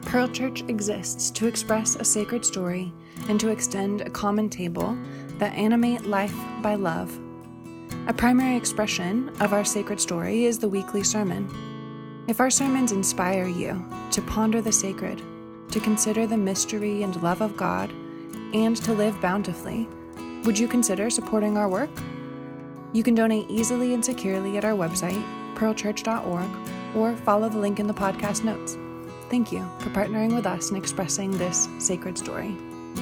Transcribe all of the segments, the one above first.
Pearl Church exists to express a sacred story and to extend a common table that animate life by love. A primary expression of our sacred story is the weekly sermon. If our sermons inspire you to ponder the sacred, to consider the mystery and love of God, and to live bountifully, would you consider supporting our work? You can donate easily and securely at our website, pearlchurch.org, or follow the link in the podcast notes. Thank you for partnering with us in expressing this sacred story.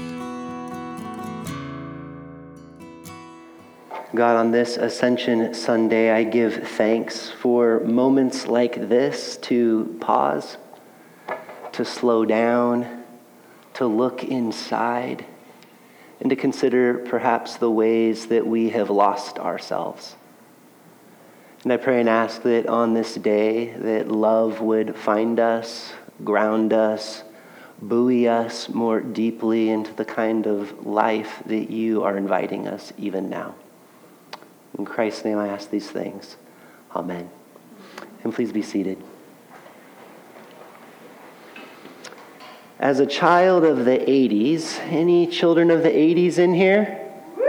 God, on this Ascension Sunday, I give thanks for moments like this to pause, to slow down, to look inside, and to consider perhaps the ways that we have lost ourselves. And I pray and ask that on this day that love would find us, ground us, buoy us more deeply into the kind of life that you are inviting us even now. In Christ's name I ask these things. Amen. And please be seated. As a child of the 80s, any children of the 80s in here?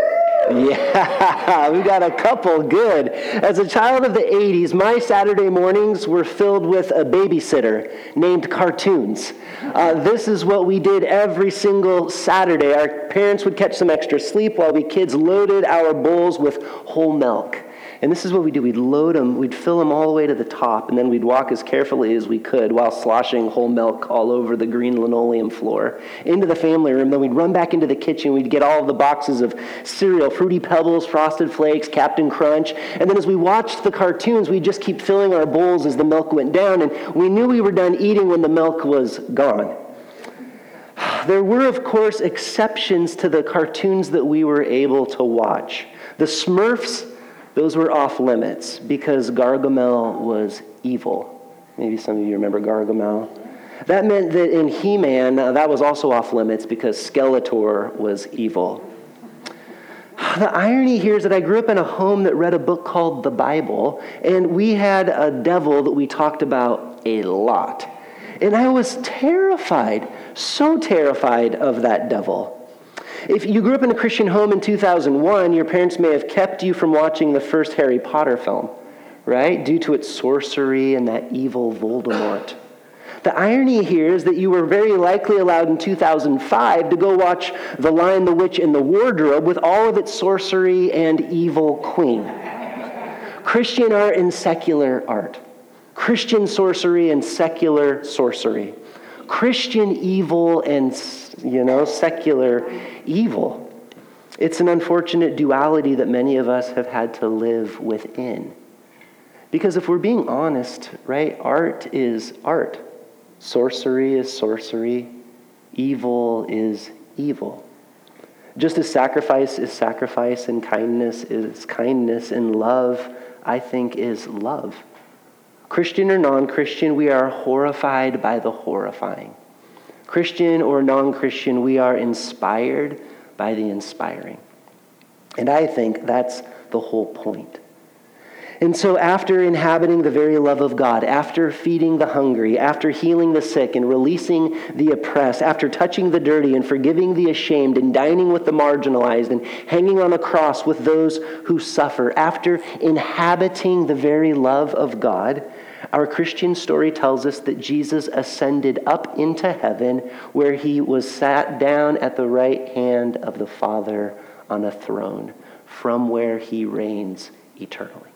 Yeah, we got a couple. Good. As a child of the 80s, my Saturday mornings were filled with a babysitter named cartoons. This is what we did every single Saturday. Our parents would catch some extra sleep while we kids loaded our bowls with whole milk. And this is what we do. We'd load them, we'd fill them all the way to the top, and then we'd walk as carefully as we could while sloshing whole milk all over the green linoleum floor into the family room. Then we'd run back into the kitchen. We'd get all of the boxes of cereal, Fruity Pebbles, Frosted Flakes, Captain Crunch. And then as we watched the cartoons, we'd just keep filling our bowls as the milk went down. And we knew we were done eating when the milk was gone. There were, of course, exceptions to the cartoons that we were able to watch. The Smurfs, those were off limits because Gargamel was evil. Maybe some of you remember Gargamel. That meant that in He-Man, that was also off limits because Skeletor was evil. The irony here is that I grew up in a home that read a book called the Bible, and we had a devil that we talked about a lot. And I was terrified, so terrified of that devil. If you grew up in a Christian home in 2001, your parents may have kept you from watching the first Harry Potter film, right? Due to its sorcery and that evil Voldemort. The irony here is that you were very likely allowed in 2005 to go watch The Lion, the Witch, and the Wardrobe with all of its sorcery and evil queen. Christian art and secular art. Christian sorcery and secular sorcery. Christian evil and, secular evil. It's an unfortunate duality that many of us have had to live within. Because if we're being honest, right, art is art. Sorcery is sorcery. Evil is evil. Just as sacrifice is sacrifice and kindness is kindness and love, I think, is love. Christian or non-Christian, we are horrified by the horrifying. Christian or non-Christian, we are inspired by the inspiring. And I think that's the whole point. And so after inhabiting the very love of God, after feeding the hungry, after healing the sick and releasing the oppressed, after touching the dirty and forgiving the ashamed and dining with the marginalized and hanging on a cross with those who suffer, after inhabiting the very love of God, our Christian story tells us that Jesus ascended up into heaven where he was sat down at the right hand of the Father on a throne, from where he reigns eternally.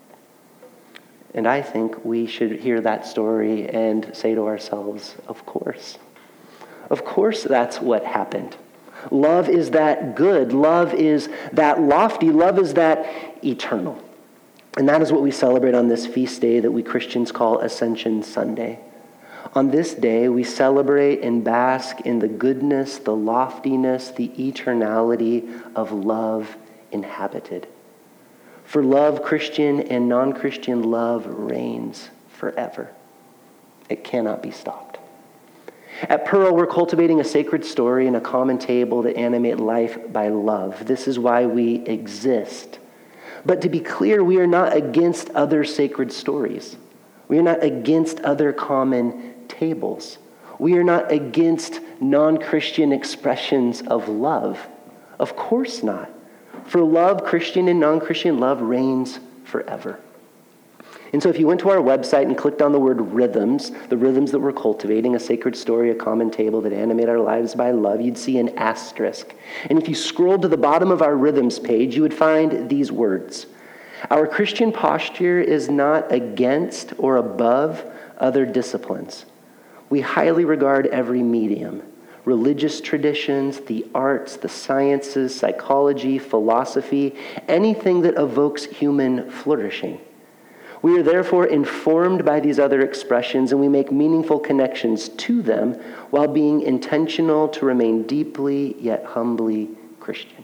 And I think we should hear that story and say to ourselves, of course. Of course that's what happened. Love is that good. Love is that lofty. Love is that eternal. And that is what we celebrate on this feast day that we Christians call Ascension Sunday. On this day, we celebrate and bask in the goodness, the loftiness, the eternality of love inhabited. For love, Christian and non-Christian love reigns forever. It cannot be stopped. At Pearl, we're cultivating a sacred story and a common table that animate life by love. This is why we exist. But to be clear, we are not against other sacred stories. We are not against other common tables. We are not against non-Christian expressions of love. Of course not. For love, Christian and non-Christian love, reigns forever. And so if you went to our website and clicked on the word rhythms, the rhythms that we're cultivating, a sacred story, a common table that animate our lives by love, you'd see an asterisk. And if you scrolled to the bottom of our rhythms page, you would find these words. Our Christian posture is not against or above other disciplines. We highly regard every medium, religious traditions, the arts, the sciences, psychology, philosophy, anything that evokes human flourishing. We are therefore informed by these other expressions, and we make meaningful connections to them while being intentional to remain deeply yet humbly Christian.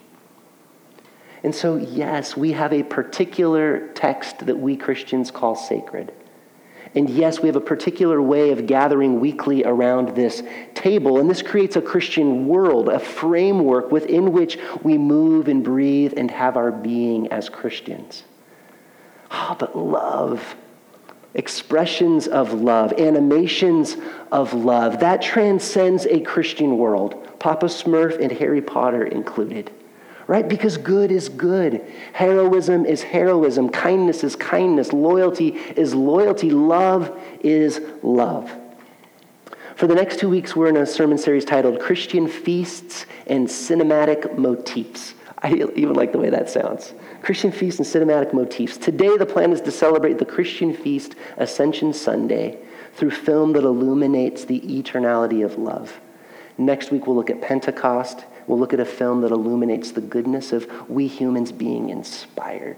And so, yes, we have a particular text that we Christians call sacred. And yes, we have a particular way of gathering weekly around this table, and this creates a Christian world, a framework within which we move and breathe and have our being as Christians. But love, expressions of love, animations of love, that transcends a Christian world, Papa Smurf and Harry Potter included, right? Because good is good. Heroism is heroism. Kindness is kindness. Loyalty is loyalty. Love is love. For the next 2 weeks, we're in a sermon series titled Christian Feasts and Cinematic Motifs. I even like the way that sounds. Christian feasts and cinematic motifs. Today, the plan is to celebrate the Christian feast, Ascension Sunday, through film that illuminates the eternality of love. Next week, we'll look at Pentecost. We'll look at a film that illuminates the goodness of we humans being inspired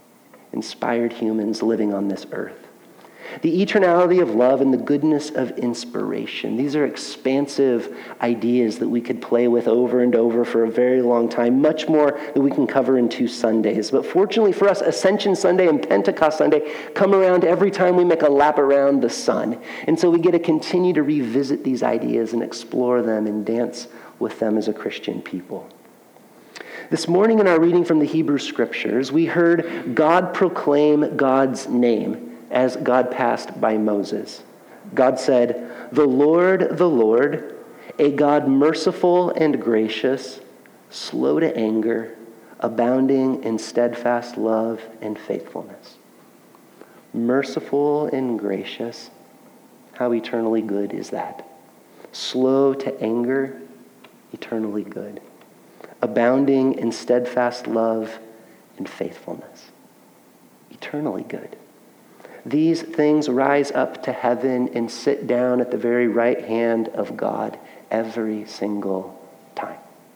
humans living on this earth. The eternality of love and the goodness of inspiration. These are expansive ideas that we could play with over and over for a very long time, much more than we can cover in 2 Sundays. But fortunately for us, Ascension Sunday and Pentecost Sunday come around every time we make a lap around the sun. And so we get to continue to revisit these ideas and explore them and dance with them as a Christian people. This morning in our reading from the Hebrew Scriptures, we heard God proclaim God's name as God passed by Moses. God said, the Lord, a God merciful and gracious, slow to anger, abounding in steadfast love and faithfulness. Merciful and gracious, how eternally good is that? Slow to anger, eternally good. Abounding in steadfast love and faithfulness. Eternally good. These things rise up to heaven and sit down at the very right hand of God every single time.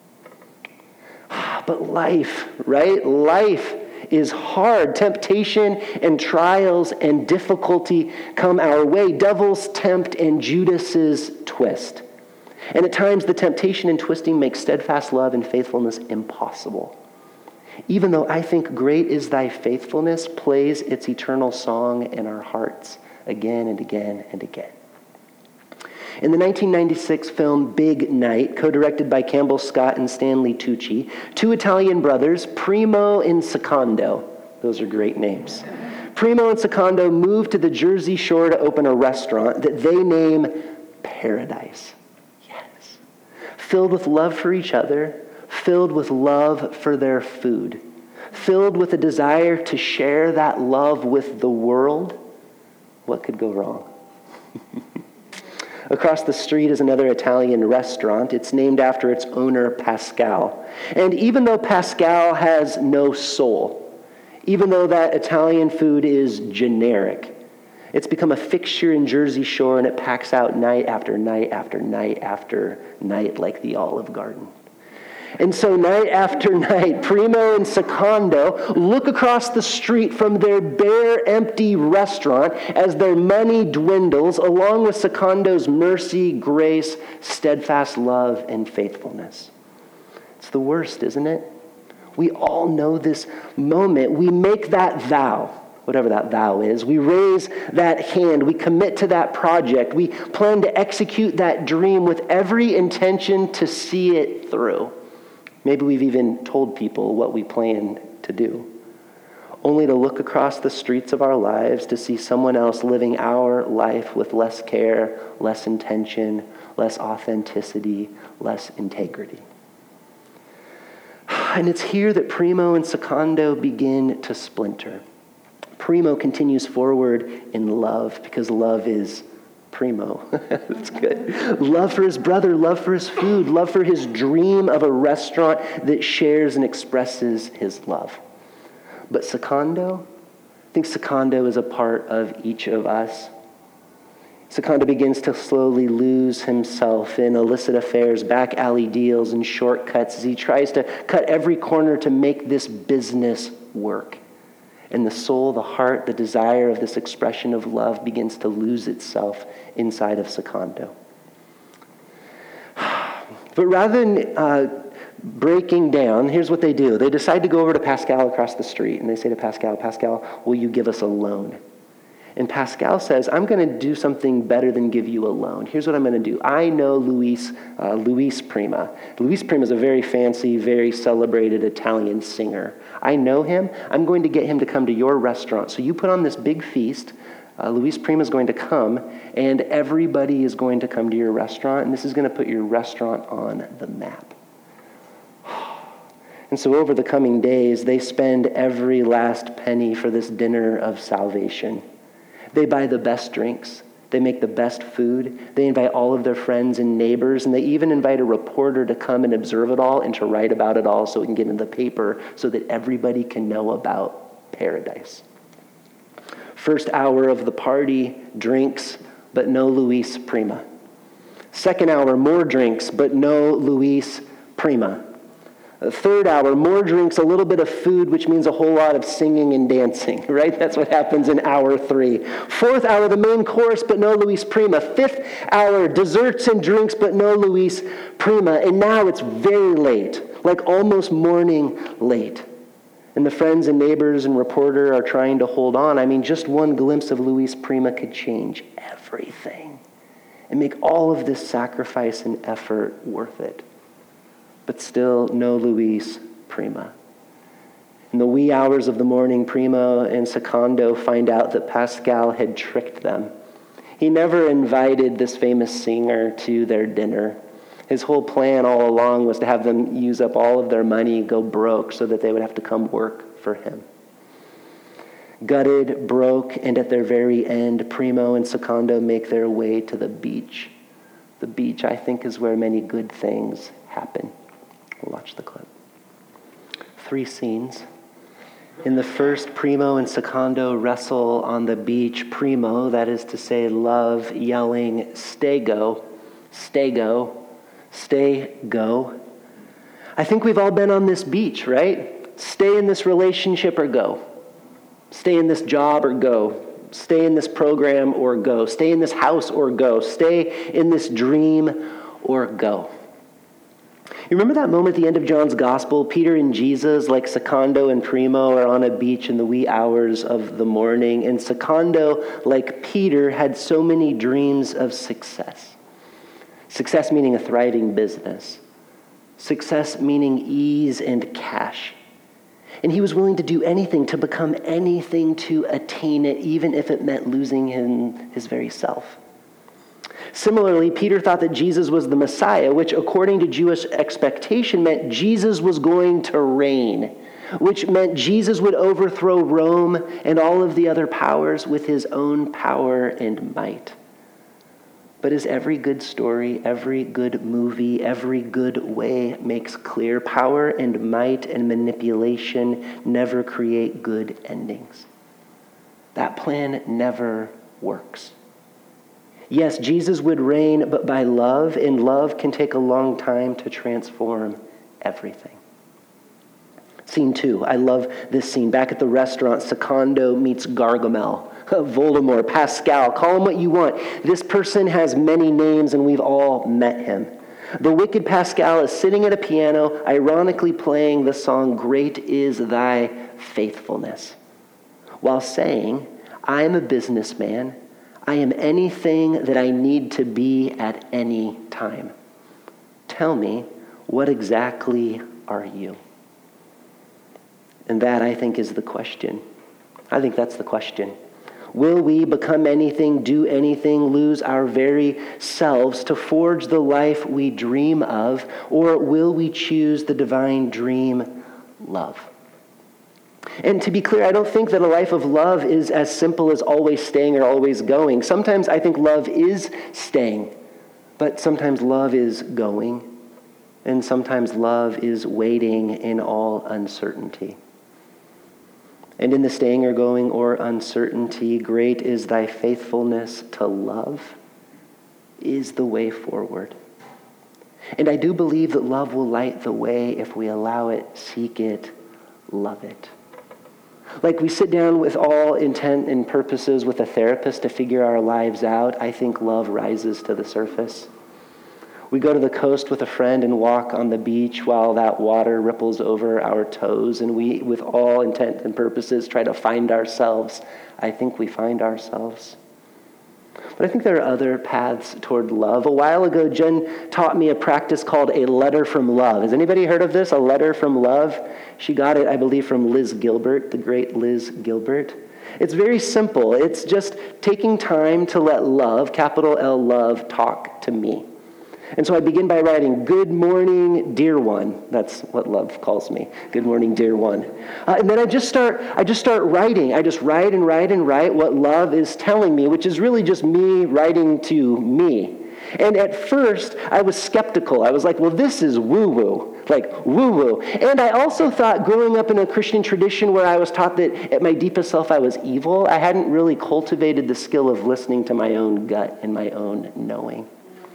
But life, right? Life is hard. Temptation and trials and difficulty come our way. Devils tempt and Judas's twist. And at times the temptation and twisting make steadfast love and faithfulness impossible. Even though I think great is thy faithfulness plays its eternal song in our hearts again and again and again. In the 1996 film Big Night, co-directed by Campbell Scott and Stanley Tucci, 2 Italian brothers, Primo and Secondo, those are great names. Primo and Secondo moved to the Jersey Shore to open a restaurant that they name Paradise. Yes. Filled with love for each other, filled with love for their food, filled with a desire to share that love with the world. What could go wrong? Across the street is another Italian restaurant. It's named after its owner, Pascal. And even though Pascal has no soul, even though that Italian food is generic, it's become a fixture in Jersey Shore, and it packs out night after night after night after night like the Olive Garden. And so night after night, Primo and Secondo look across the street from their bare, empty restaurant as their money dwindles, along with Secondo's mercy, grace, steadfast love, and faithfulness. It's the worst, isn't it? We all know this moment. We make that vow, whatever that vow is. We raise that hand. We commit to that project. We plan to execute that dream with every intention to see it through. Maybe we've even told people what we plan to do. only to look across the streets of our lives to see someone else living our life with less care, less intention, less authenticity, less integrity. And it's here that Primo and Secondo begin to splinter. Primo continues forward in love because love is primo. That's good. Love for his brother, love for his food, love for his dream of a restaurant that shares and expresses his love. But Secondo, I think Secondo is a part of each of us. Secondo begins to slowly lose himself in illicit affairs, back alley deals, and shortcuts as he tries to cut every corner to make this business work. And the soul, the heart, the desire of this expression of love begins to lose itself inside of Secondo. But rather than breaking down, here's what they do. They decide to go over to Pascal across the street, and they say to Pascal, Pascal, will you give us a loan? And Pascal says, I'm going to do something better than give you a loan. Here's what I'm going to do. I know Luis Prima. Luis Prima is a very fancy, very celebrated Italian singer. I know him. I'm going to get him to come to your restaurant. So you put on this big feast. Luis Prima is going to come, and everybody is going to come to your restaurant, and this is going to put your restaurant on the map. And so over the coming days, they spend every last penny for this dinner of salvation. They buy the best drinks. They make the best food. They invite all of their friends and neighbors, and they even invite a reporter to come and observe it all and to write about it all so it can get in the paper so that everybody can know about paradise. First hour of the party, drinks, but no Luis Prima. Second hour, more drinks, but no Luis Prima. Third hour, more drinks, a little bit of food, which means a whole lot of singing and dancing, right? That's what happens in hour 3. Fourth hour, the main course, but no Luis Prima. Fifth hour, desserts and drinks, but no Luis Prima. And now it's very late, like almost morning late. And the friends and neighbors and reporter are trying to hold on. I mean, just one glimpse of Luis Prima could change everything and make all of this sacrifice and effort worth it. But still, no Luis Prima. In the wee hours of the morning, Primo and Secondo find out that Pascal had tricked them. He never invited this famous singer to their dinner. His whole plan all along was to have them use up all of their money, go broke, so that they would have to come work for him. Gutted, broke, and at their very end, Primo and Secondo make their way to the beach. The beach, I think, is where many good things happen. We'll watch the clip. 3 scenes. In the first, Primo and Secondo wrestle on the beach. Primo, that is to say love, yelling, stay go, stay go, stay go. I think we've all been on this beach, right? Stay in this relationship or go. Stay in this job or go. Stay in this program or go. Stay in this house or go. Stay in this dream or go. You remember that moment at the end of John's Gospel? Peter and Jesus, like Secondo and Primo, are on a beach in the wee hours of the morning. And Secondo, like Peter, had so many dreams of success. Success meaning a thriving business. Success meaning ease and cash. And he was willing to do anything, to become anything to attain it, even if it meant losing his very self. Similarly, Peter thought that Jesus was the Messiah, which according to Jewish expectation meant Jesus was going to reign, which meant Jesus would overthrow Rome and all of the other powers with his own power and might. But as every good story, every good movie, every good way makes clear, power and might and manipulation never create good endings. That plan never works. Yes, Jesus would reign, but by love, and love can take a long time to transform everything. Scene 2. I love this scene. Back at the restaurant, Secondo meets Gargamel, Voldemort, Pascal. Call him what you want. This person has many names, and we've all met him. The wicked Pascal is sitting at a piano, ironically playing the song, "Great is Thy Faithfulness," while saying, I am a businessman. I am anything that I need to be at any time. Tell me, what exactly are you? And that, I think, is the question I think that's the question. Will we become anything, do anything, lose our very selves to forge the life we dream of, or will we choose the divine dream, love? And to be clear, I don't think that a life of love is as simple as always staying or always going. Sometimes I think love is staying, but sometimes love is going, and sometimes love is waiting in all uncertainty. And in the staying or going or uncertainty, great is thy faithfulness to love is the way forward. And I do believe that love will light the way if we allow it, seek it, love it. Like we sit down with all intent and purposes with a therapist to figure our lives out, I think love rises to the surface. We go to the coast with a friend and walk on the beach while that water ripples over our toes, and we, with all intent and purposes, try to find ourselves. I think we find ourselves. But I think there are other paths toward love. A while ago, Jen taught me a practice called a letter from love. Has anybody heard of this? A letter from love? She got it, I believe, from Liz Gilbert, the great Liz Gilbert. It's very simple. It's just taking time to let love, capital L love, talk to me. And so I begin by writing, "Good morning, dear one." That's what love calls me. "Good morning, dear one." And then I just start writing. I just write and write and write what love is telling me, which is really just me writing to me. And at first, I was skeptical. I was like, well, this is woo-woo. Like, woo-woo. And I also thought, growing up in a Christian tradition where I was taught that at my deepest self I was evil, I hadn't really cultivated the skill of listening to my own gut and my own knowing.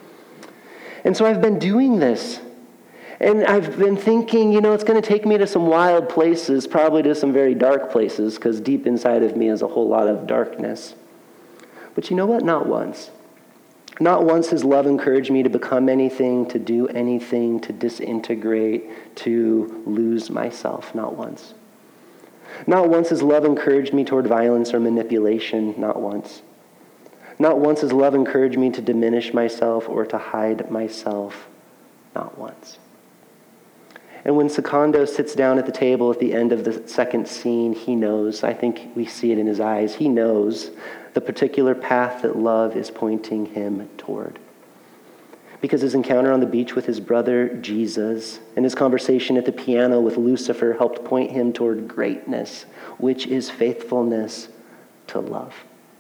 And so I've been doing this. And I've been thinking, it's going to take me to some wild places, probably to some very dark places, because deep inside of me is a whole lot of darkness. But you know what? Not once. Not once has love encouraged me to become anything, to do anything, to disintegrate, to lose myself. Not once. Not once has love encouraged me toward violence or manipulation. Not once. Not once has love encouraged me to diminish myself or to hide myself. Not once. And when Secondo sits down at the table at the end of the second scene, he knows, I think we see it in his eyes, he knows the particular path that love is pointing him toward. Because his encounter on the beach with his brother Jesus and his conversation at the piano with Lucifer helped point him toward greatness, which is faithfulness to love.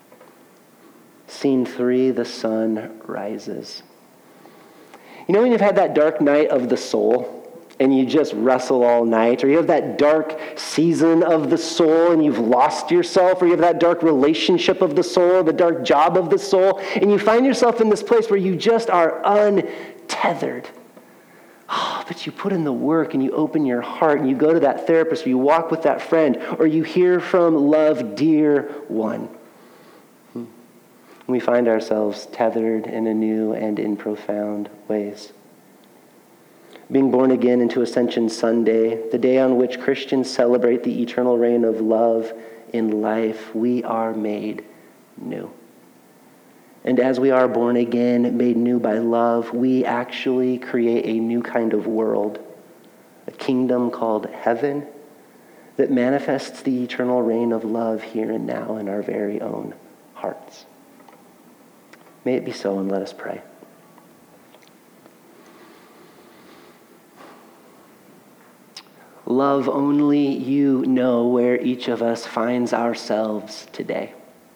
Scene 3, the sun rises. When you've had that dark night of the soul and you just wrestle all night, or you have that dark season of the soul and you've lost yourself, or you have that dark relationship of the soul, the dark job of the soul, and you find yourself in this place where you just are untethered. But you put in the work and you open your heart and you go to that therapist, or you walk with that friend, or you hear from love, dear one. We find ourselves tethered in anew and in profound ways. Being born again into Ascension Sunday, the day on which Christians celebrate the eternal reign of love in life, we are made new. And as we are born again, made new by love, we actually create a new kind of world, a kingdom called heaven that manifests the eternal reign of love here and now in our very own hearts. May it be so, and let us pray. Love, only you know where each of us finds ourselves today.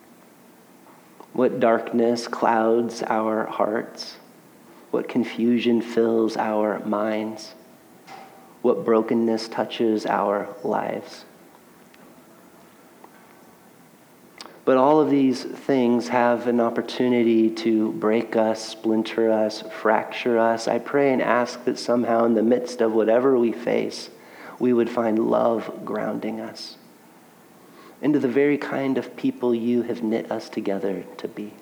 What darkness clouds our hearts? What confusion fills our minds? What brokenness touches our lives? But all of these things have an opportunity to break us, splinter us, fracture us. I pray and ask that somehow in the midst of whatever we face, we would find love grounding us into the very kind of people you have knit us together to be.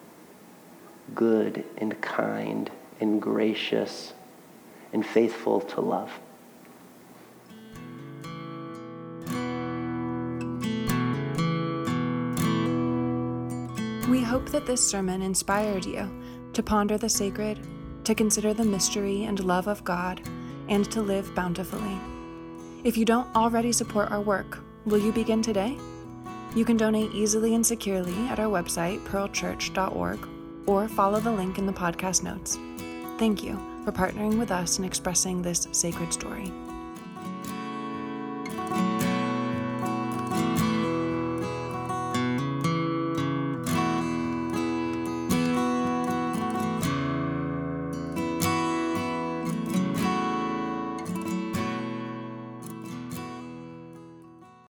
Good and kind and gracious and faithful to love. We hope that this sermon inspired you to ponder the sacred, to consider the mystery and love of God, and to live bountifully. If you don't already support our work, will you begin today? You can donate easily and securely at our website, pearlchurch.org, or follow the link in the podcast notes. Thank you for partnering with us in expressing this sacred story.